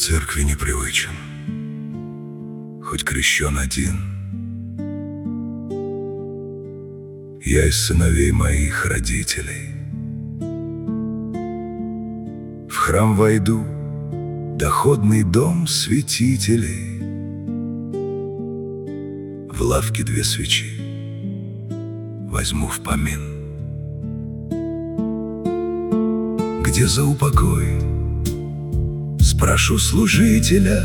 церкви непривычен, хоть крещен один. Я из сыновей моих родителей. В храм войду, доходный дом святителей. В лавке 2 свечи возьму в помин. Где за упокой? Спрошу служителя.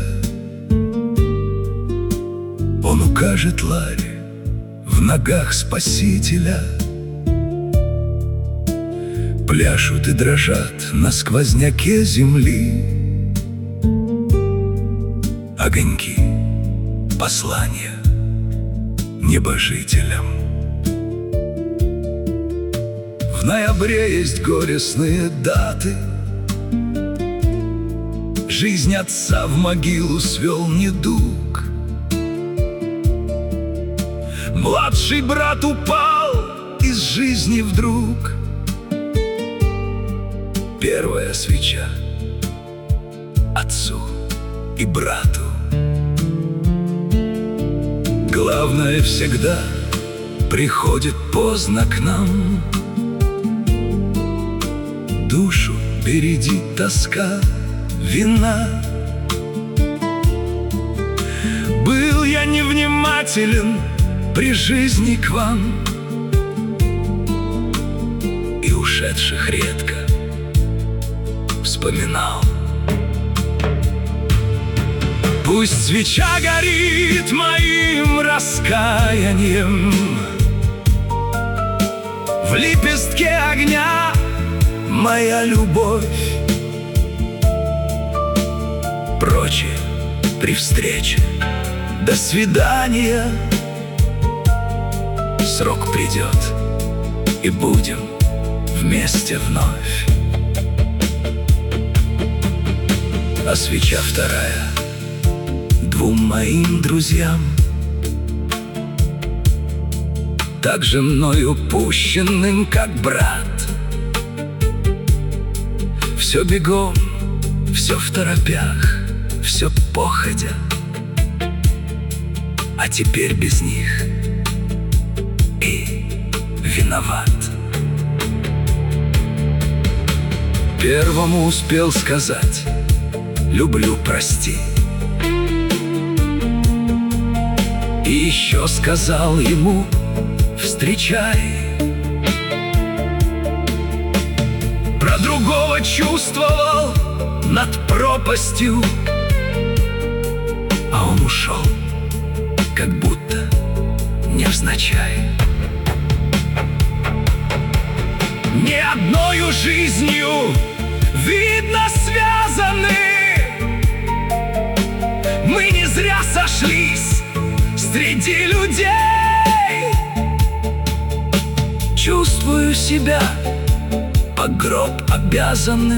Он укажет ларе в ногах Спасителя. Пляшут и дрожат на сквозняке земли огоньки послания небожителям. В ноябре есть горестные даты. Жизнь отца в могилу свел недуг. Младший брат упал из жизни вдруг. Первая свеча отцу и брату. Главное всегда приходит поздно к нам. Душу бередит тоска, вина. Был я невнимателен при жизни к вам, и ушедших редко вспоминал. Пусть свеча горит моим раскаянием, в лепестке огня моя любовь. Прочее при встрече, до свидания. Срок придет, и будем вместе вновь. А свеча вторая 2 моим друзьям, также мною пущенным, как брат. Все бегом, все в торопях, все походя, а теперь без них и виноват. Первому успел сказать: люблю, прости. И еще сказал ему: встречай. Про другого чувствовал над пропастью, а он ушел, как будто невзначай. Не одною жизнью, видно, связаны. Мы не зря сошлись среди людей. Чувствую себя по гроб обязанным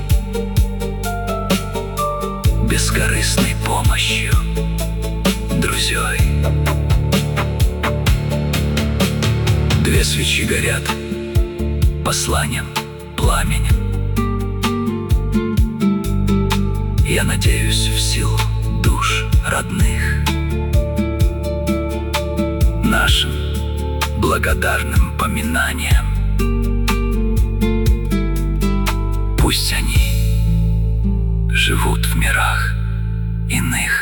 бескорыстной помощью друзей. 2 свечи горят посланием, пламенем. Я надеюсь в силу душ родных, нашим благодарным поминанием. Пусть они живут в мирах иных.